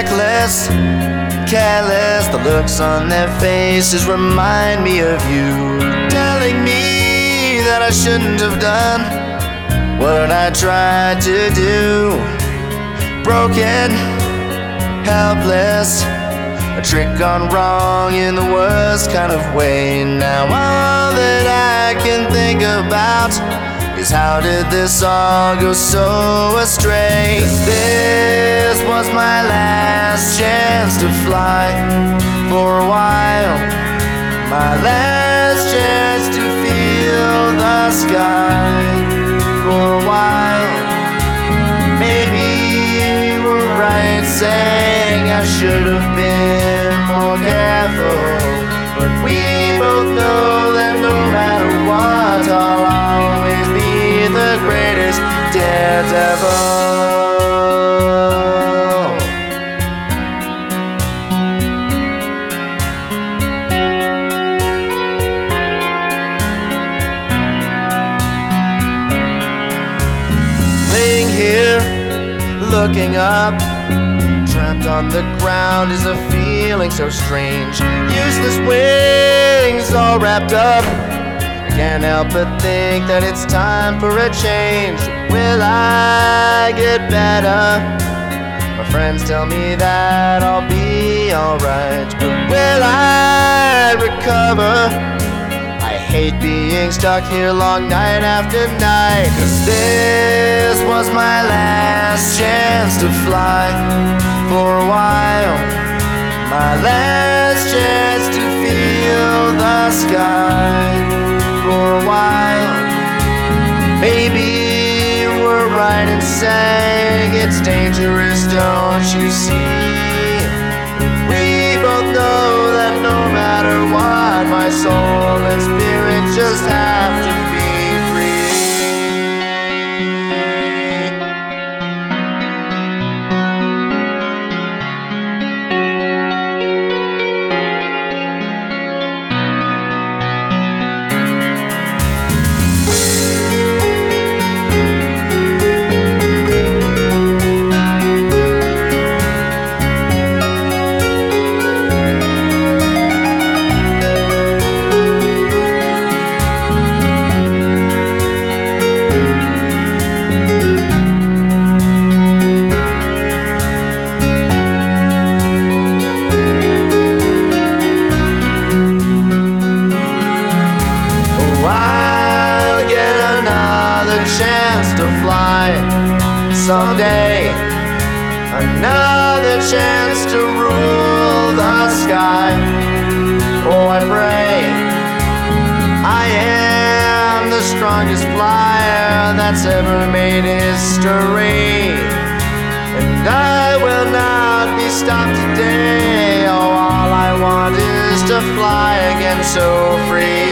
reckless, careless. The looks on their faces remind me of you, telling me that I shouldn't have done what I tried to do. Broken, helpless, a trick gone wrong in the worst kind of way. Now all that I can think about is how did this all go so astray? This was my last chance to fly for a while, my last chance to feel the sky for a while. Maybe you were right saying I should have been more careful, but we both know that no matter what, I'll always be the greatest daredevil. Laying here, looking up, trapped on the ground is a feeling so strange. Useless wings all wrapped up. I can't help but think that it's time for a change. Will I get better? My friends tell me that I'll be alright, but will I recover? I hate being stuck here long night after night, 'cause this was my last chance to fly for a while, my last chance to feel the sky for a while. Maybe you were right in saying it's dangerous, don't you see? We both know that no matter what, my soul and spirit just have to be free. Chance to fly someday, another chance to rule the sky. Oh, I pray I am the strongest flyer that's ever made history, and I will not be stopped today. Oh, all I want is to fly again so free.